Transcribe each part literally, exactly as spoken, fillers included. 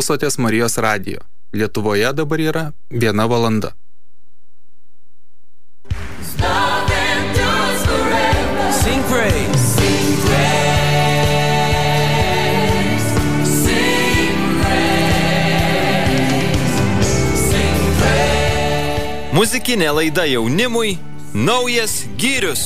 klausotės Marijos radijo. Lietuvoje dabar yra viena valanda. Sing praise. Sing praise. Sing praise. Sing praise. Muzikinė laida jaunimui. Naujas gyrius.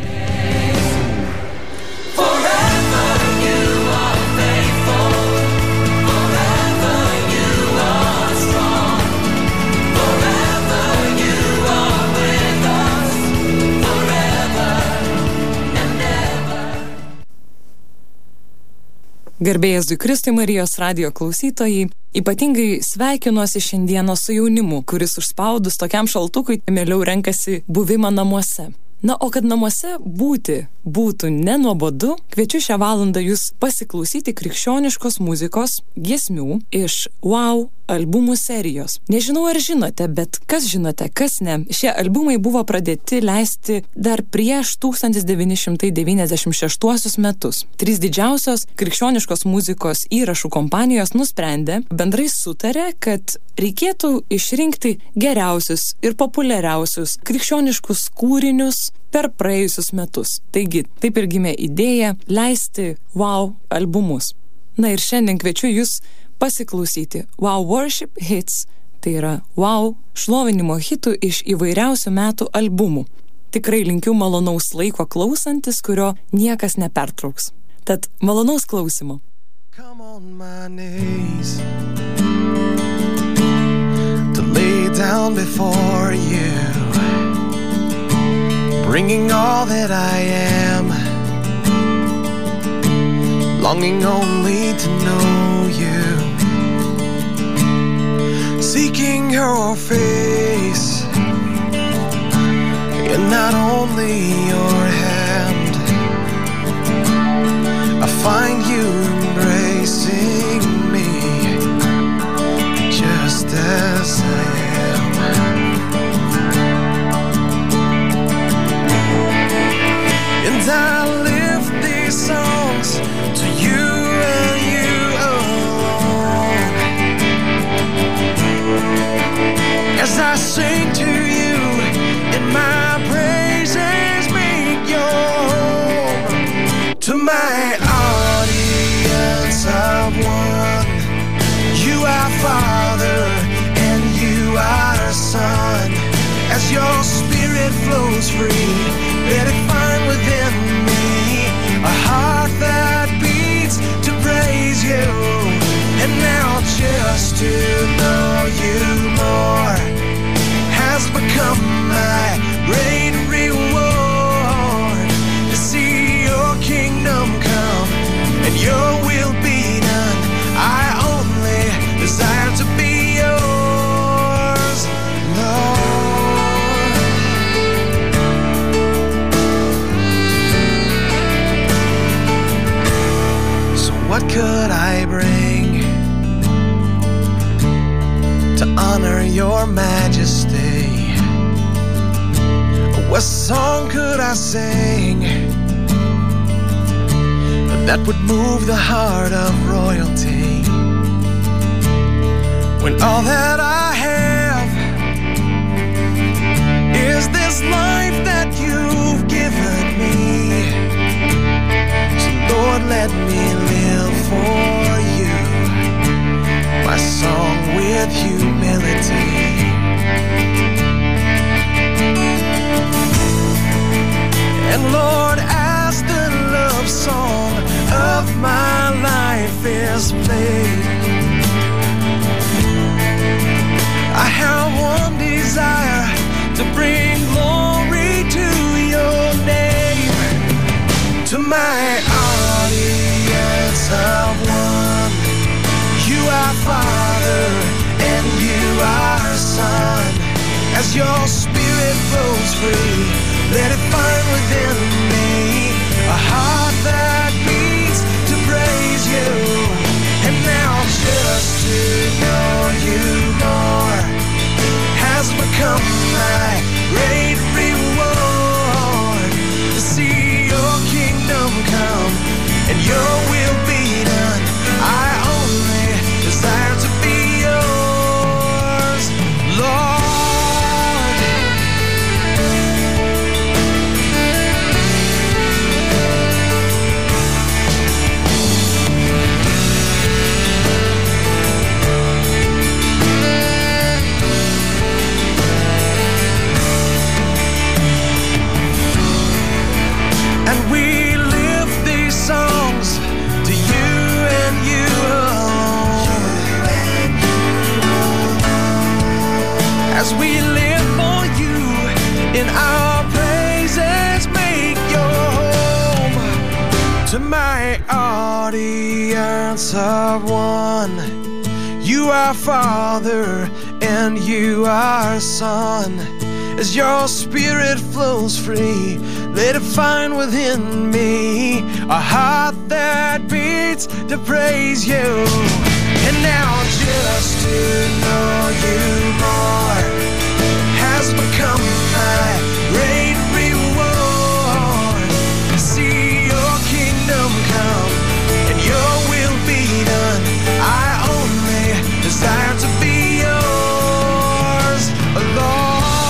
Garbėjas Jėzui Kristui, Marijos radijo klausytojai, ypatingai sveikinuosi šiandieną su jaunimu, kuris užspaudus tokiam šaltukui mieliau renkasi buvimą namuose. Na, o kad namuose būti būtų nenuobodu, kviečiu šią valandą jūs pasiklausyti krikščioniškos muzikos giesmių iš Wow albumų serijos. Nežinau, ar žinote, bet kas žinote, kas ne, šie albumai buvo pradėti leisti dar prieš tūkstantis devyni šimtai devyniasdešimt šeštuosius metus. Trys didžiausios krikščioniškos muzikos įrašų kompanijos nusprendė, bendrai sutarė, kad reikėtų išrinkti geriausius ir populiariausius krikščioniškus kūrinius per praėjusius metus. Taigi, taip ir gimė idėja leisti Wow albumus. Na ir šiandien kviečiu jūs pasiklausyti Wow Worship Hits, tai yra Wow šlovinimo hitų iš įvairiausių metų albumų. Tikrai linkiu malonaus laiko klausantis, kurio niekas nepertrauks. Tad malonaus klausimo. Come on my knees to lay down before you, bringing all that I am, longing only to know you, seeking your face and not only your hand. I find you embracing me just as I am. And I lift these songs to you and you alone, as I sing to you and my praises make your home. To my audience of one, you are Father and you are Son. As your Spirit flows free, let it find within me a heart that beats to praise you. And now just to know you more has become my great reward. To see your kingdom come and your will be done, I only desire to be yours, Lord. So what could I bring to honor your majesty? What song could I sing that would move the heart of royalty, when all that I have is this life that you've given me? So Lord, let me live for you, my song with humility. And Lord, as the love song of my life is played, I have one desire, to bring glory to your name. To my audience of one, you are Father and you are Son. As your Spirit flows free, let it find within me a heart that beats to praise you. And now just to know you more has become my great reward. To see your kingdom come and your will be done, I only desire to be as we live for you in our praises. Make your home to my audience of one. You are Father and you are Son. As your spirit flows free, let it find within me a heart that beats to praise you. And now just to know you more has become my great reward. To see your kingdom come and your will be done. I only desire to be yours alone.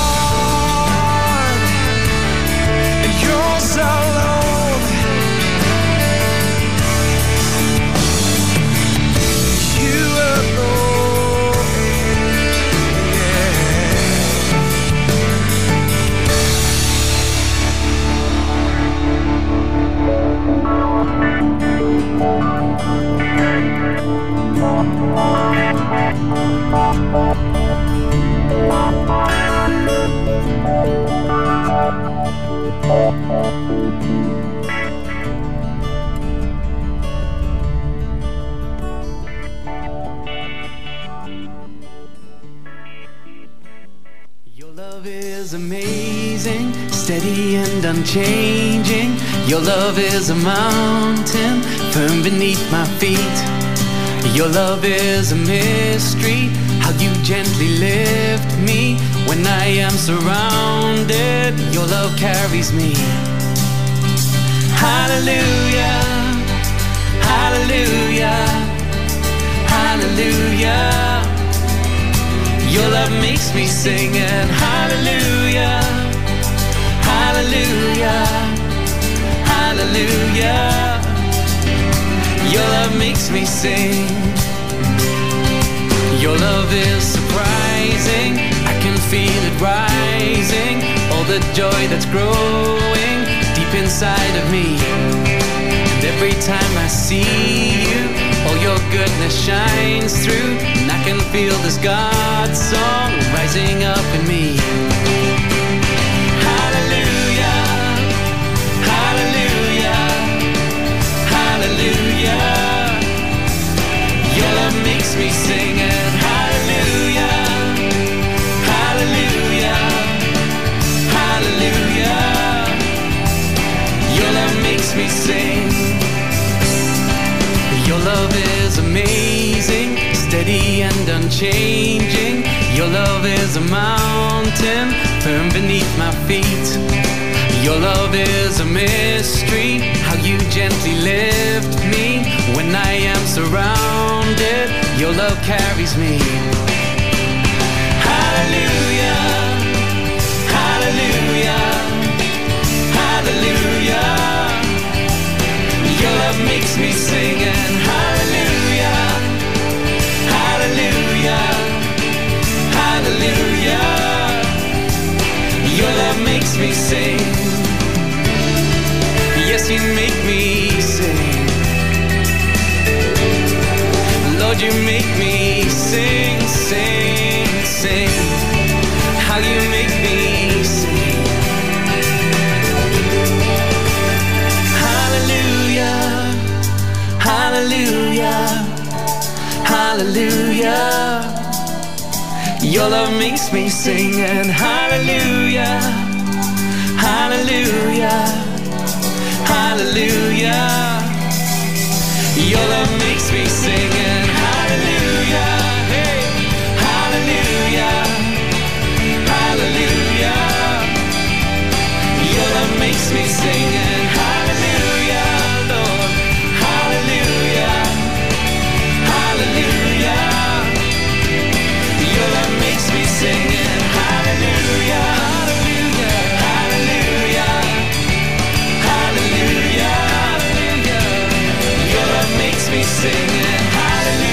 Your love is amazing, steady and unchanging. Your love is a mountain firm beneath my feet. Your love is a mystery, how you gently lift me when I am surrounded. Your love carries me. Hallelujah, hallelujah, hallelujah. Your love makes me sing and hallelujah, hallelujah, hallelujah. Your love makes me sing. Your love is surprising, I can feel it rising. All the joy that's growing deep inside of me. And every time I see you, all your goodness shines through. And I can feel this God song rising up in me. Hallelujah, hallelujah, hallelujah. Your love makes me sing and hallelujah, hallelujah, hallelujah. Your love makes me sing. Your love is amazing, steady and unchanging. Your love is a mountain firm beneath my feet. Your love is a mystery, how you gently lift me when I am surrounded. Your love carries me. Hallelujah, hallelujah, hallelujah. Your love makes me sing and hallelujah, hallelujah, hallelujah. Your love makes me sing. Yes, you make me sing. Lord, you make me sing, sing, sing. How you make me sing. Hallelujah, hallelujah, hallelujah. Your love makes me sing and hallelujah, hallelujah, hallelujah. Your love makes me sing and hallelujah, hey, hallelujah, hallelujah. Your love makes me sing and hallelujah, Lord, hallelujah, hallelujah. Your love makes me sing and hallelujah, hallelujah, hallelujah, hallelujah. Your love makes me sing and hallelujah.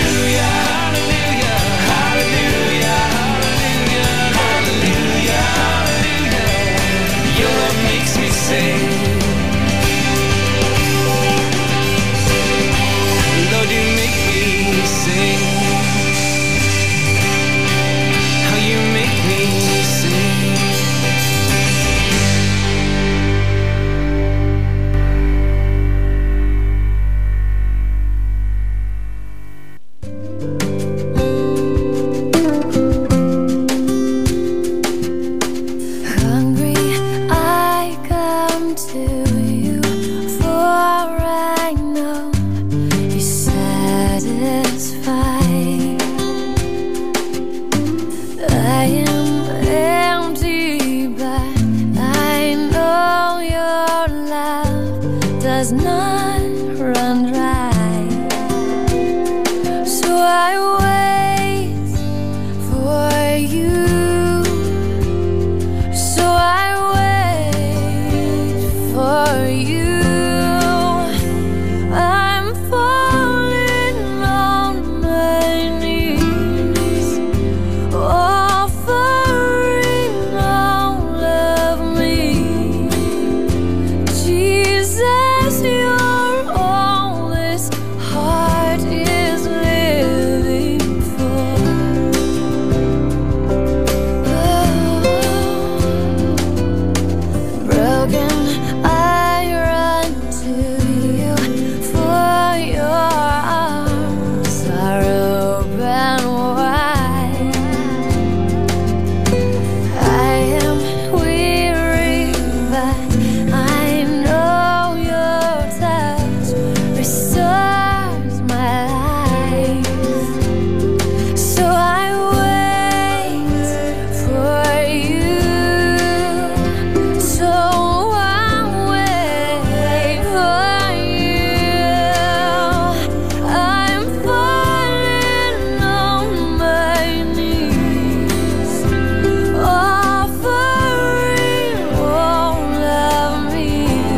I am empty, but I know your love does not run dry. So I wait for you. So I wait for you. I'm falling on my knees, offering all of me. Jesus, you're all this heart is living for. Oh, broken, I run to you for your arms are open wide. I am weary, but I know your touch restores my life. So I wait for you. So I wait for you. I'm falling on my knees, offering all of me.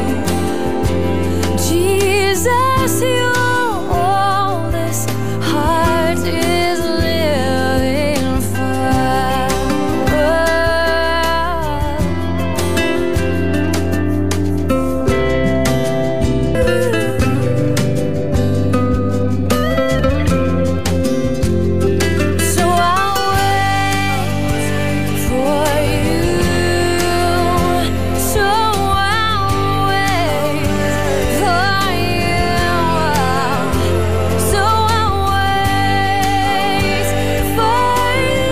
Jesus, you're all this heart is living for. So I'll wait for you. So I'll wait for you. So I'll wait for you.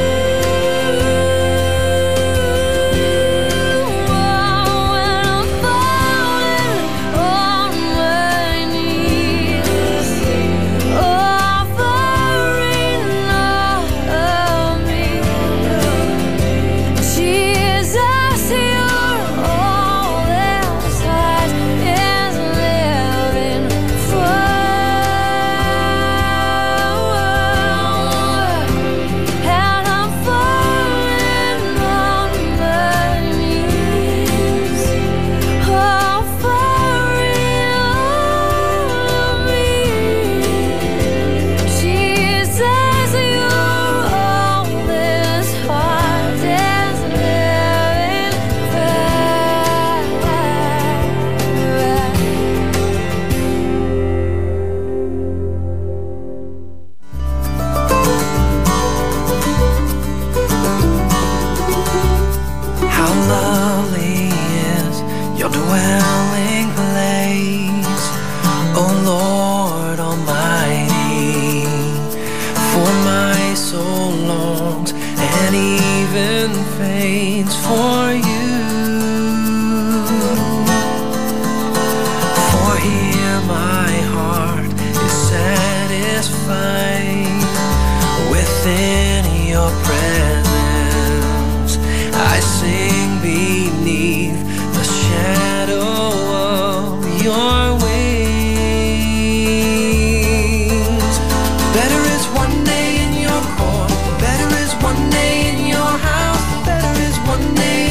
When I'm falling on my knees, offering all of me. Jesus, you're all this heart is living for. And I'm falling on my knees, offering all of me. Jesus, you're all this heart is living for. How lovely is your dwelling place, O Lord Almighty. For my soul longs and even faints for you. For here my heart is satisfied within your presence. I sing beneath the shadow of your wings. Better is one day in your court, better is one day in your house, better is one day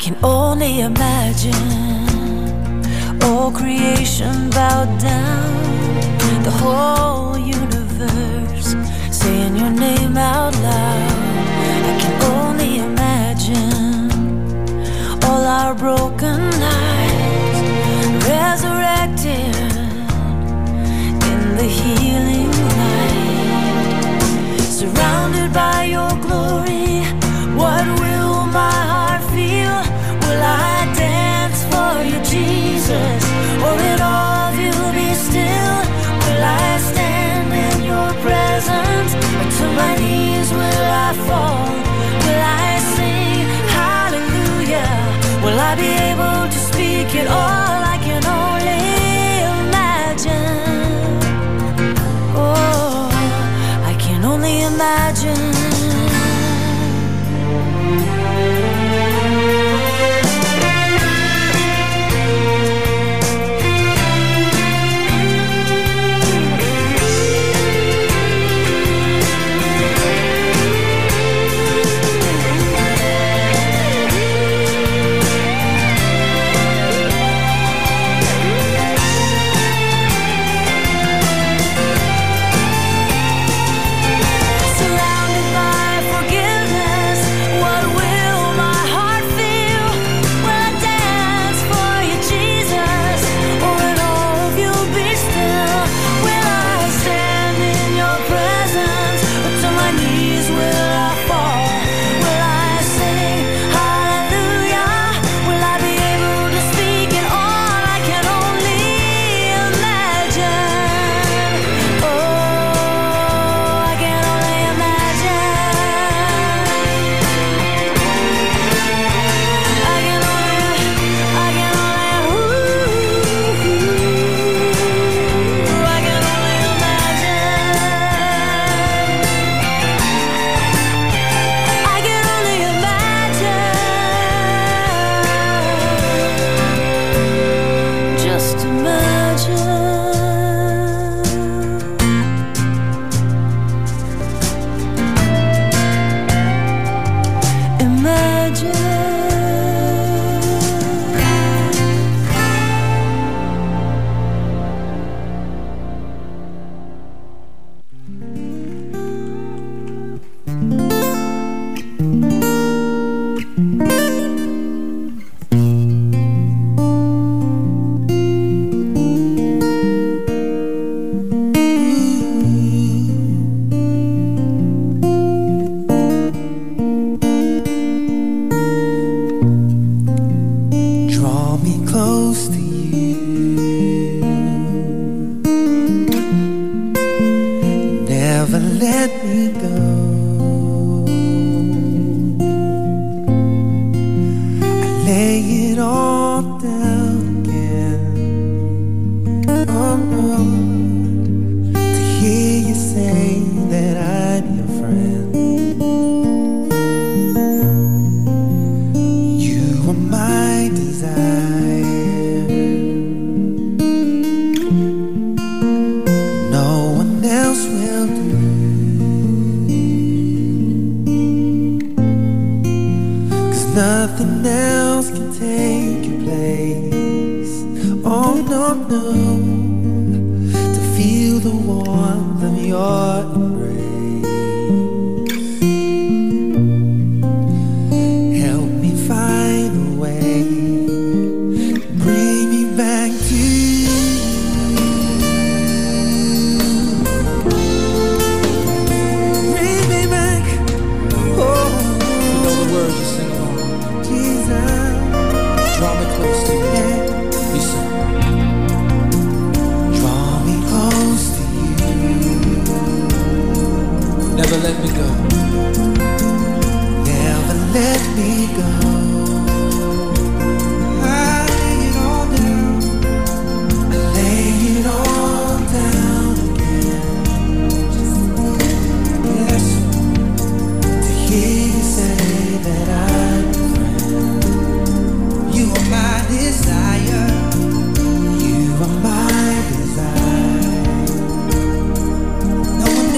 can only imagine. All creation bowed down, the whole universe saying your name out loud. I can only imagine all our broken lives resurrected in the healing light. Surrounded by your glory, what will my heart feel? Will I dance for you, Jesus? Or in all of you be still? Will I stand in your presence? Or to my knees will I fall? Will I sing hallelujah? Will I be able to speak it all? I can only imagine. Oh, I can only imagine.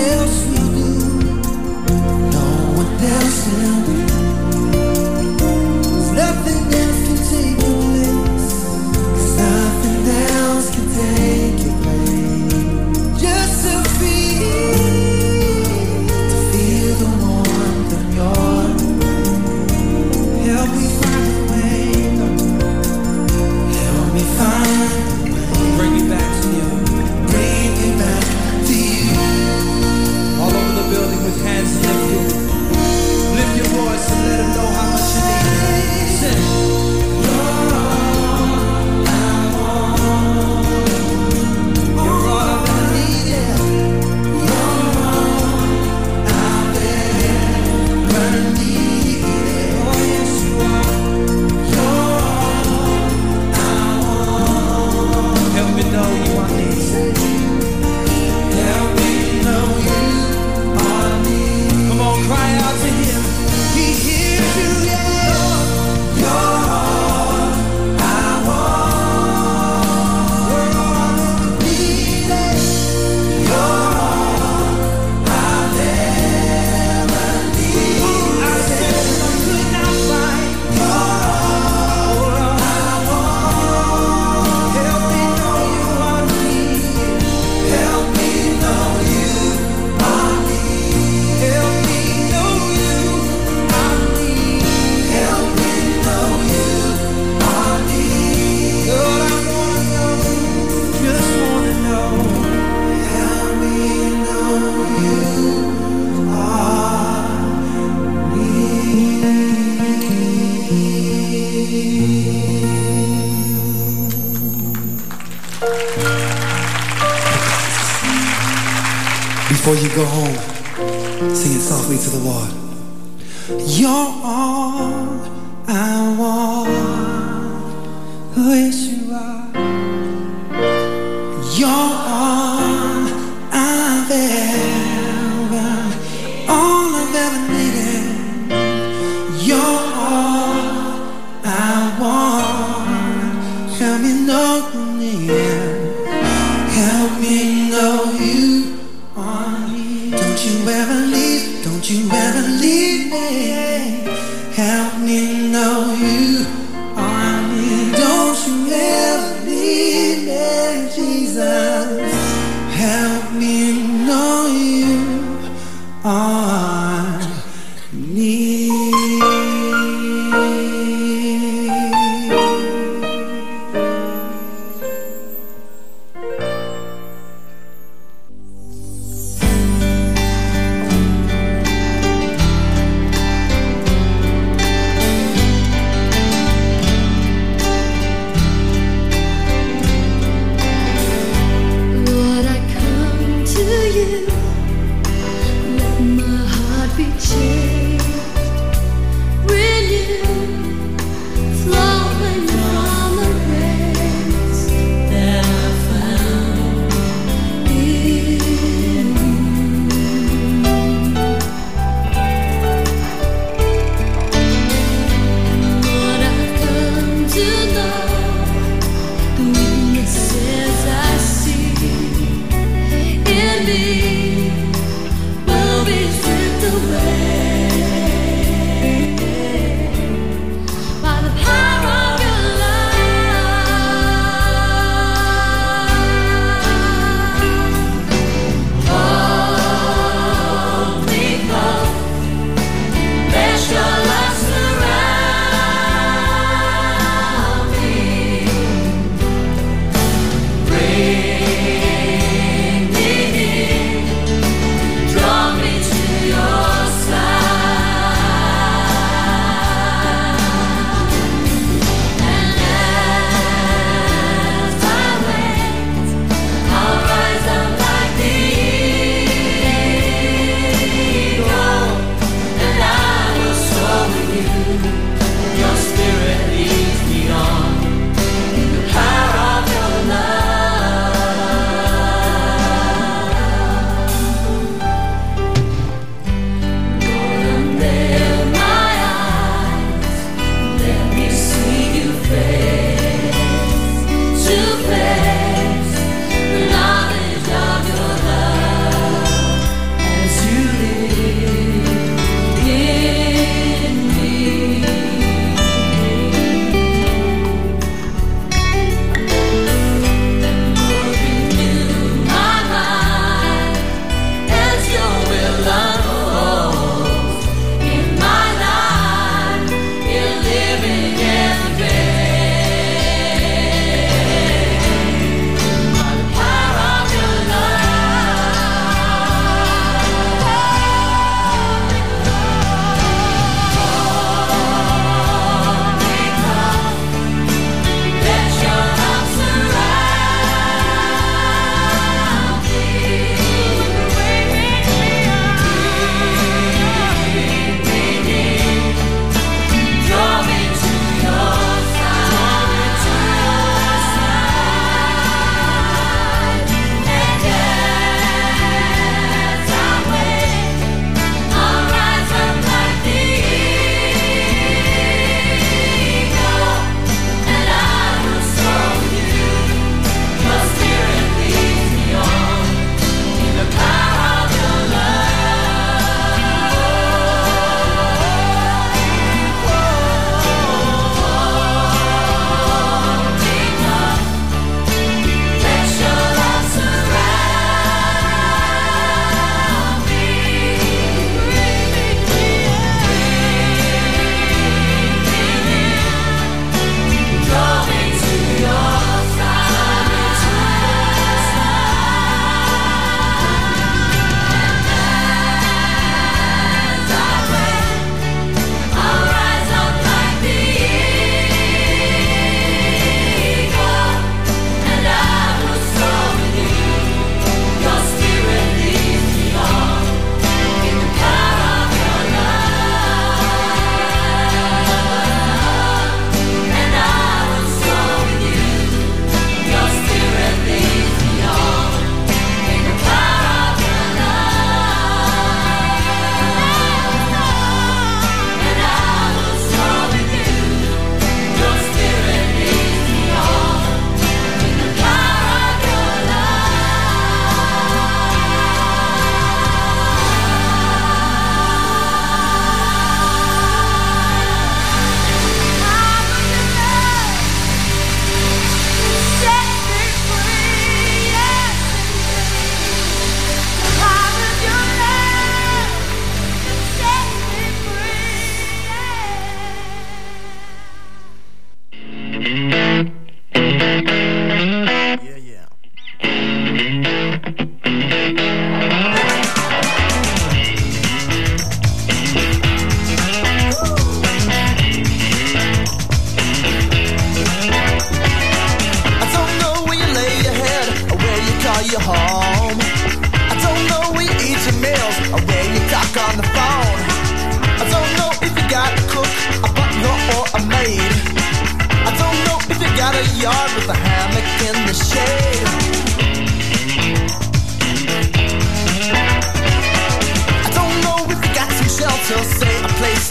No one else will do. go home, sing it softly to the Lord. You're all I want, yes you are. You're all I've ever, all I've ever needed. You're all I want. Help me know you need it. Help me know you are me. Don't you ever leave, don't you ever leave me. Help me know you are me. Don't you ever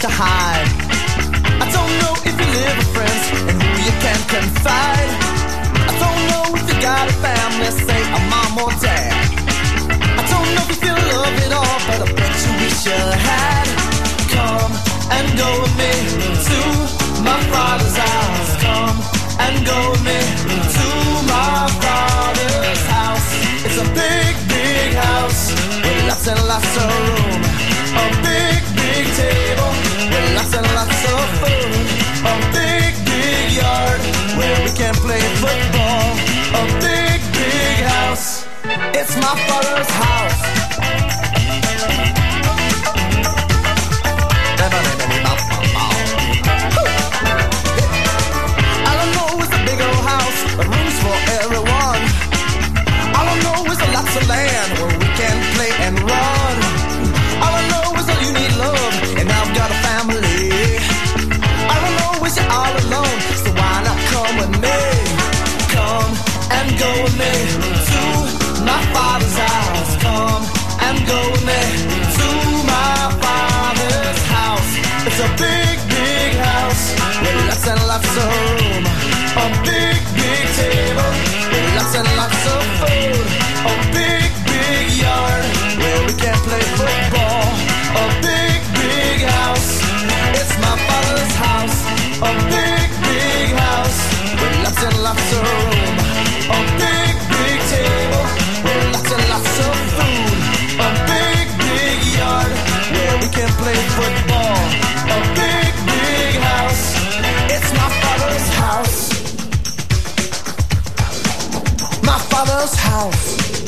to hide. I don't know if you live with friends and who you can confide. I don't know if you got a family, say a mom or dad. I don't know if you love it all, but I bet you wish you had. Come and go with me to my father's house. Come and go with me to my father's house. It's a big, big house with lots and lots of room. A big, big table with lots and lots of food. A big, big yard where we can play football. A big, big house. It's my father's house. All I know is a big old house with rooms for everyone. All I know is a lots of land where we can play and run. All I know is that you need love, and I've got a family. All I know is you're all alone, so why not come with me? Come and go with me to my father's house. Come and go with me to my father's house. It's a big, big house with lots and lots of room. A big, big table with lots and lots of food. A big, big yard where we can play football. A big, big house. It's my father's house. A big, big house with lots and lots of room. A big, big table with lots and lots of food. A big, big yard where we can play football. A big, big house. It's my father's house. My father's house.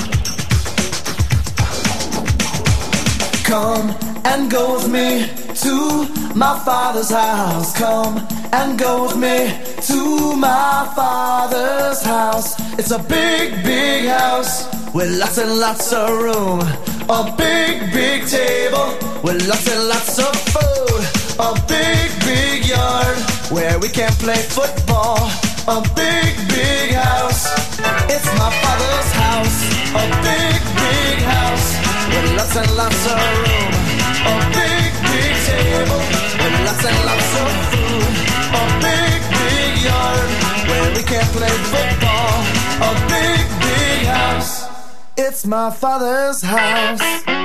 Come and go with me to my father's house. Come and go with me to my father's house. It's a big, big house with lots and lots of room. A big, big table with lots and lots of food. A big, big yard where we can play football. A big, big house. It's my father's house. A big, big house with lots and lots of room. A big, big table with lots and lots of food. A big, big yard where we can play football. A big, big house. It's my father's house.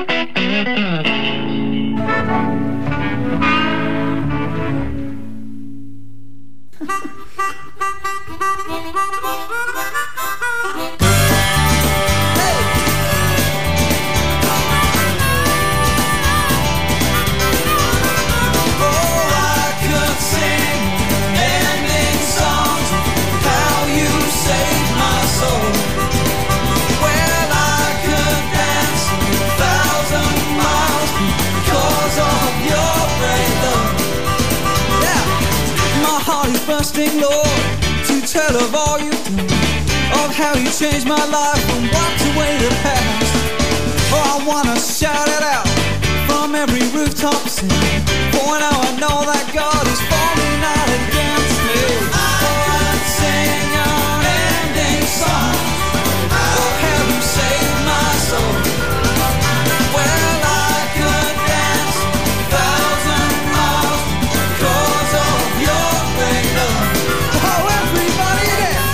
Bursting, Lord, to tell of all you've done, of how you changed my life and wiped away the past. Oh, I wanna shout it out from every rooftop sing, for now I know that God is for me, not against me. Oh, I'd sing unending songs of how you saved my soul. Well, I could dance a thousand miles because of your great love. Oh, everybody dance!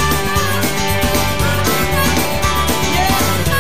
Yeah!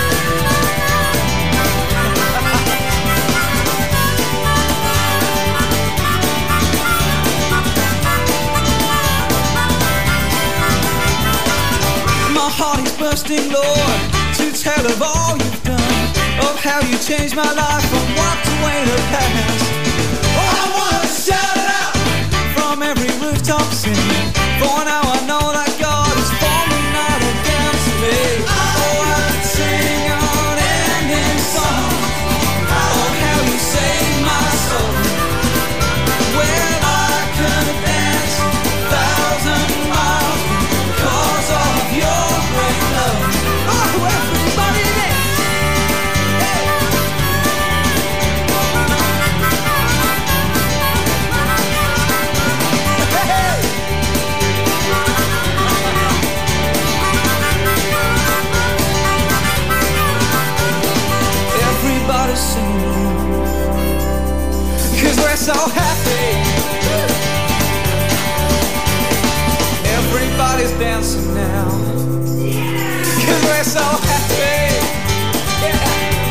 My heart is bursting, Lord, to tell of all you've done, of how you changed my life and wiped away the past. Oh, I wanna shout it out from every rooftop sing, for now I know that God is for me, not against me. Oh, I'd sing unending songs of how you saved my soul. Well, I could dance a thousand miles because of your great love. Oh, everybody dance! Hey! so happy. Everybody's dancing now, 'cause we're so happy. Yeah.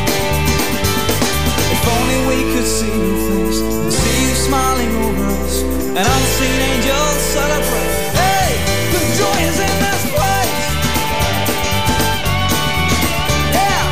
If only we could see your face and see you smiling over us, and unseen angels celebrate. Hey, the joy is in this place. Yeah.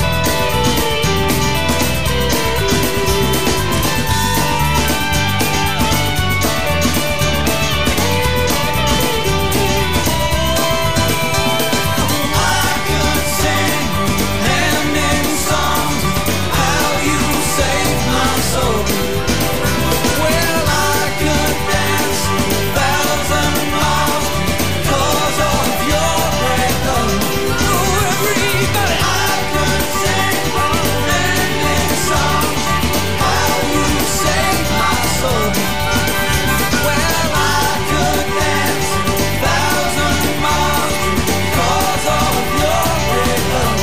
I could sing and in songs how you saved my soul. Well, I could dance a thousand miles because of your great love. Oh, everybody, I could sing and in songs how you saved my soul. Well, I could dance a thousand miles because of your great love.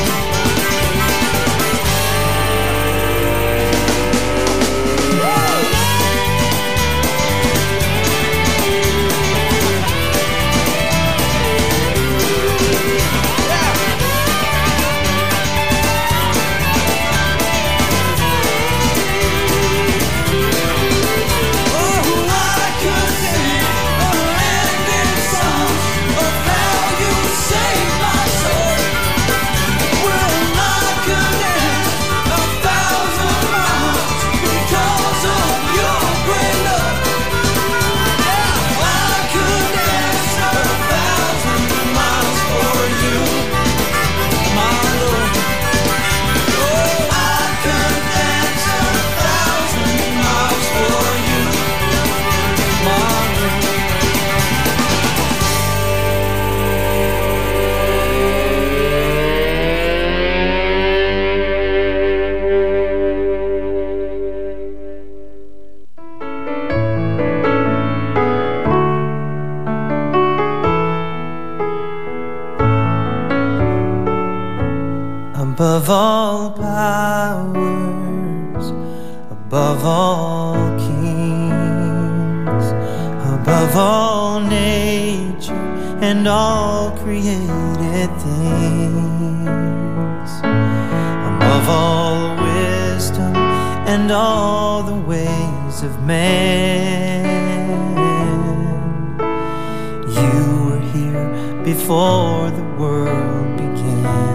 Above all powers, above all kings, above all nature and all created things, above all wisdom and all the ways of man, you were here before the world began.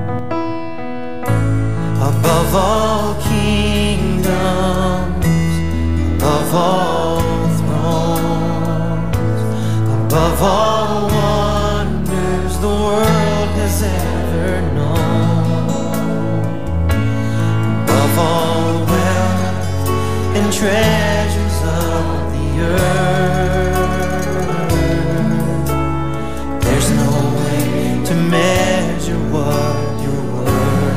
Above all kingdoms, above all thrones, above all wonders the world has ever known, above all wealth and treasures of the earth, there's no way to measure what you're worth.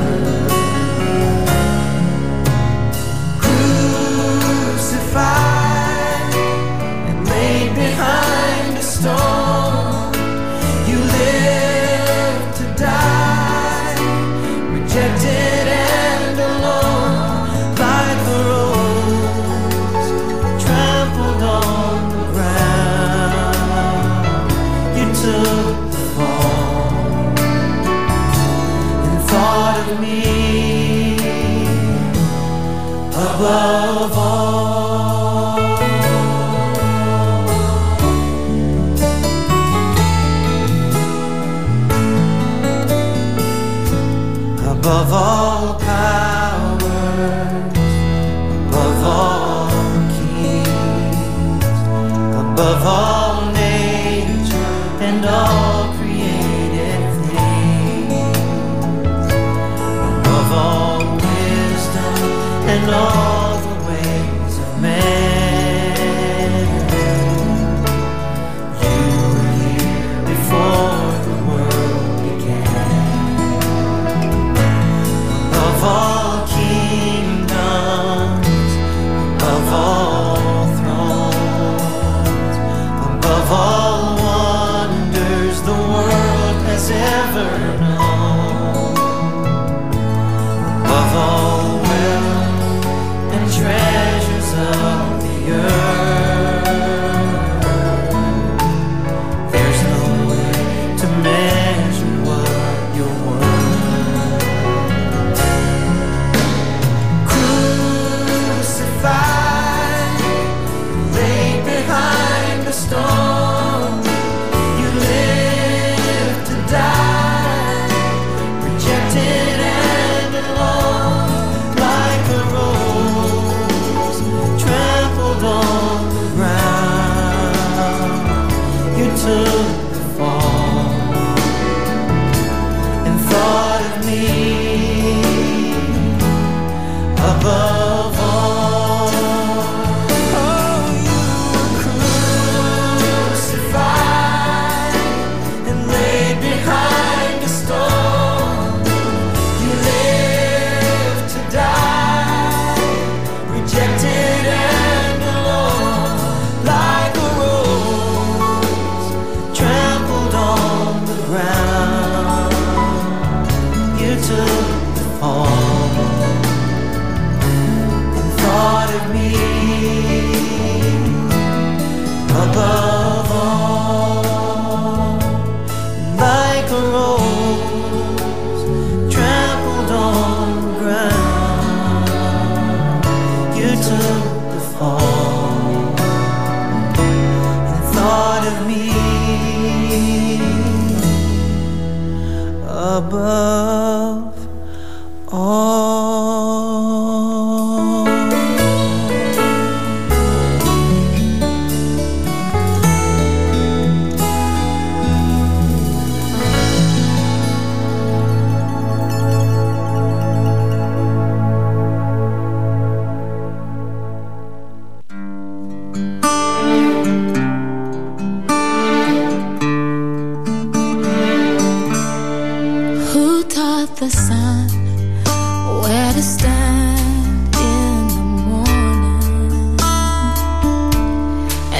And laid behind a stone, you lived to die, rejected and alone, like a rose trampled on the ground. You took the fall and thought of me above all. Above all powers, above all kings, above all nature and all created things, above all wisdom and all the ways of man, you were here before the world began. Above all kingdoms, above all thrones,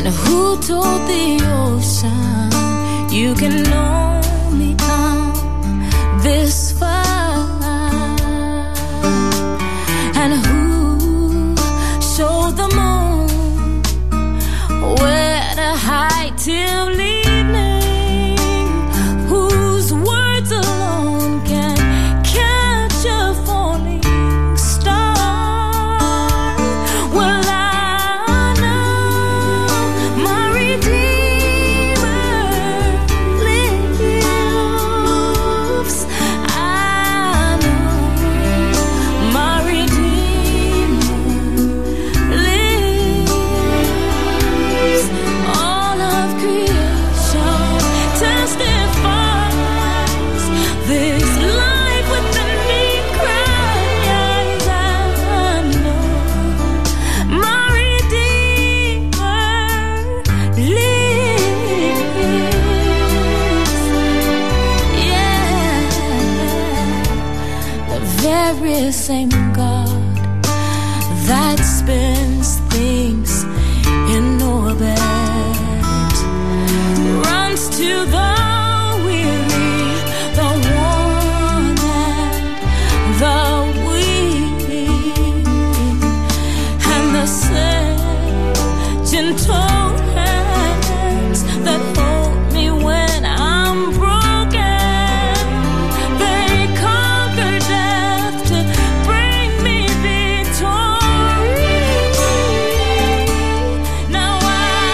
who told the ocean you can only come this far? And who showed the moon where to hide till evening? Whose words alone can catch a falling star? Well, I know my Redeemer lives. I know my Redeemer lives. All of creation testifies this life within me cries. I know my Redeemer lives. Yeah, the very same God that spins things in orbit runs to the weary, the worn and the weak, and the same gentle hands that hold me when I'm broken. They conquer death to bring me victory. Now I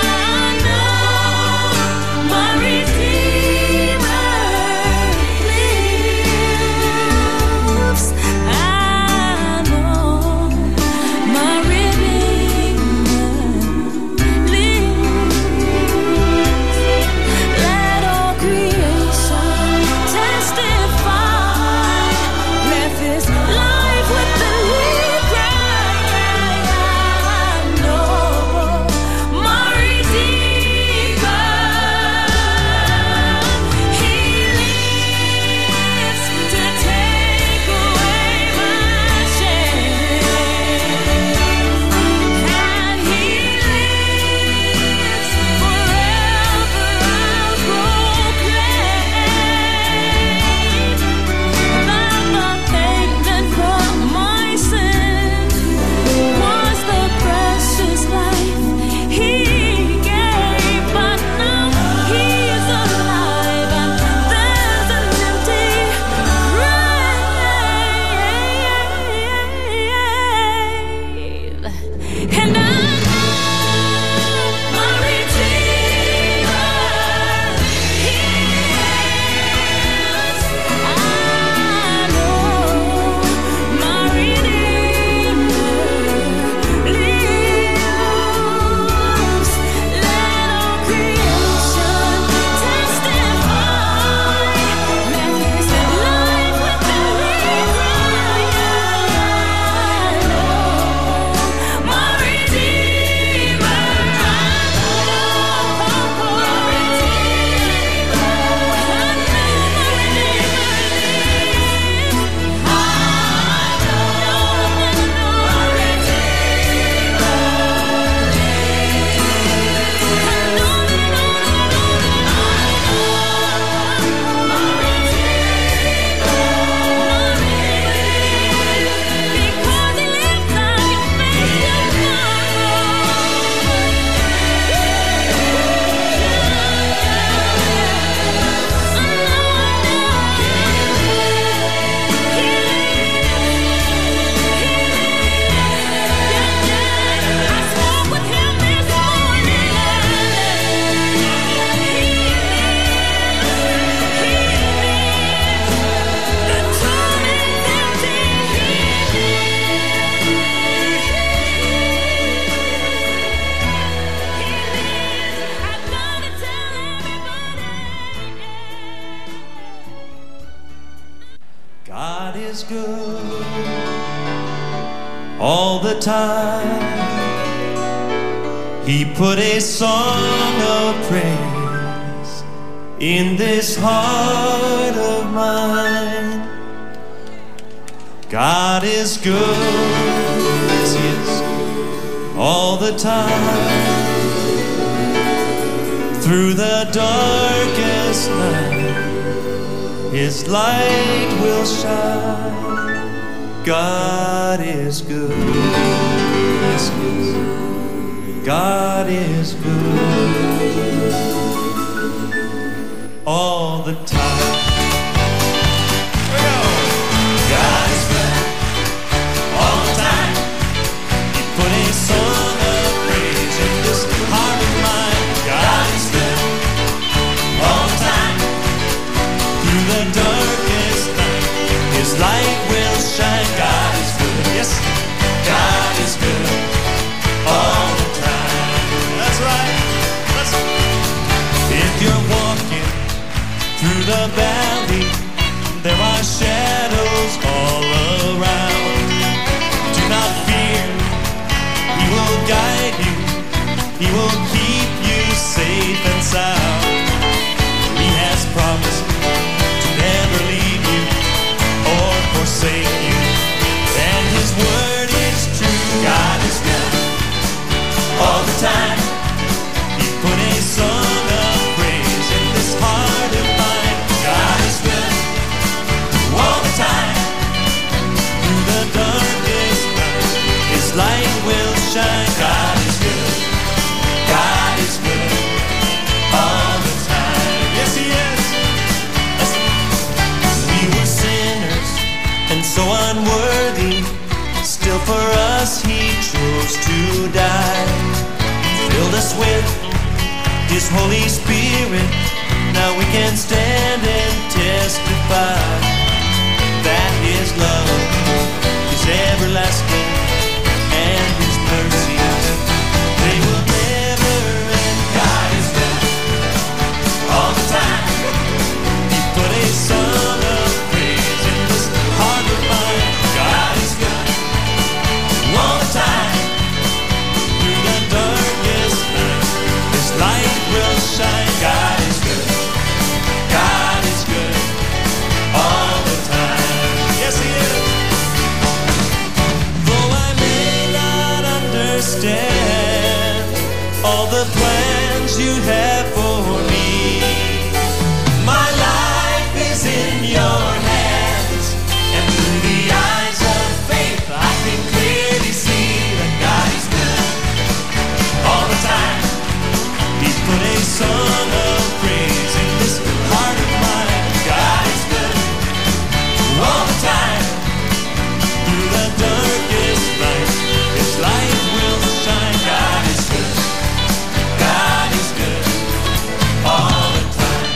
know my Redeemer lives. I know my Redeemer lives. Let all creation testify. Let this life within me cry. I know my Redeemer. He lives to take away my shame, and He lives forever. I'll proclaim that the payment for my sin was the precious life He gave. But now He's alive, and there's an empty grave. And I know my Redeemer lives. I know my Redeemer lives. Let all creation testify. Let this life within me cry. I know my Redeemer. I know my Redeemer. I know my Redeemer lives. I spoke with Him this morning. The tomb is empty. I've gotta tell everybody. God is good all the time. He put a song of praise in this heart of mine. God is good, yes, he is, all the time. Through the darkest night, His light will shine. God is good. Yes, He is. God is good all the time. Here we go. God is good all the time. He put a song of praise in this heart of mine. God is good all the time. Through the darkest night, His light will shine. God is good. Yes, God is good all the time. That's right. That's right. If you're walking through the valley, there are shadows all around. Do not fear, He will guide you. He will keep you safe and sound. He has promised to never leave you or forsake you, and His word is true. God is good all the time. He put a song of praise in this heart of mine. God is good all the time. Through the darkest night, His light will shine. God is good. God is good all the time. Yes, He is. We were sinners and so unworthy. Still for us He chose to die. Filled us with His Holy Spirit. Now we can stand and testify that His love is everlasting and His mercies, they will never end. God is good all the time. He put a song of praise in this heart of mine. God is good all the time. Through the darkest night, His light will shine. God is good. God is good all the time. Yes, He is. Though I may not understand all the plans You have for me, my life is in Your hands, and through the eyes of faith I can clearly see that God is good all the time. He put a song of praise in this heart of mine. God is good all the time. Through the darkest night, His light will shine. God is good. God is good all the time.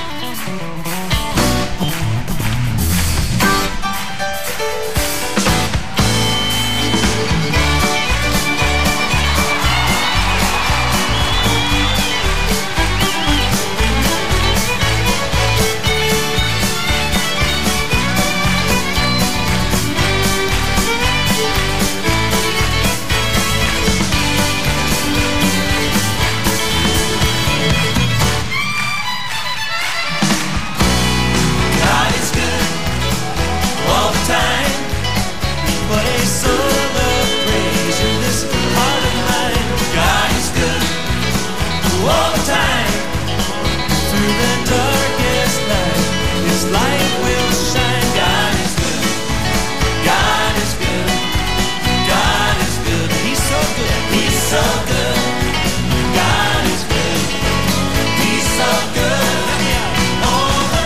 God is good all the time. He put a song of praise in this heart of mine. God is good all the time. Through the darkest night, His light will shine. God is good. God is good. God is good. He's so good. He's so good. God is good. He's so good all the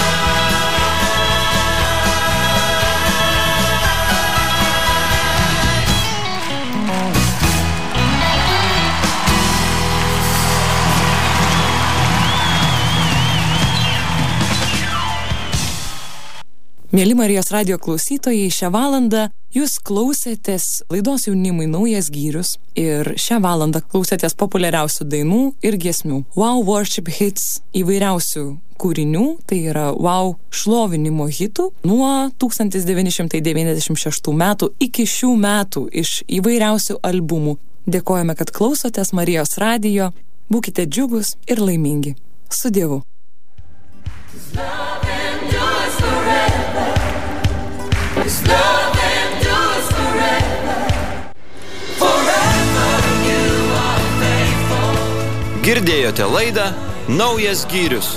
Mėly Marijos radijo klausytojai, šią valandą jūs klausėtės laidos Jaunimui naujas gyrius ir šią valandą klausėtės populiariausių dainų ir giesmių. Wow Worship Hits įvairiausių kūrinių, tai yra Wow šlovinimo hitų nuo tūkstantis devyni šimtai devyniasdešimt šeštų metų iki šių metų iš įvairiausių albumų. Dėkojame, kad klausotės Marijos radijo, būkite džiugus ir laimingi. Su Dievu. His love endures forever. Forever you are faithful. Girdėjote laidą Naujas Gyrius.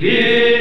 Give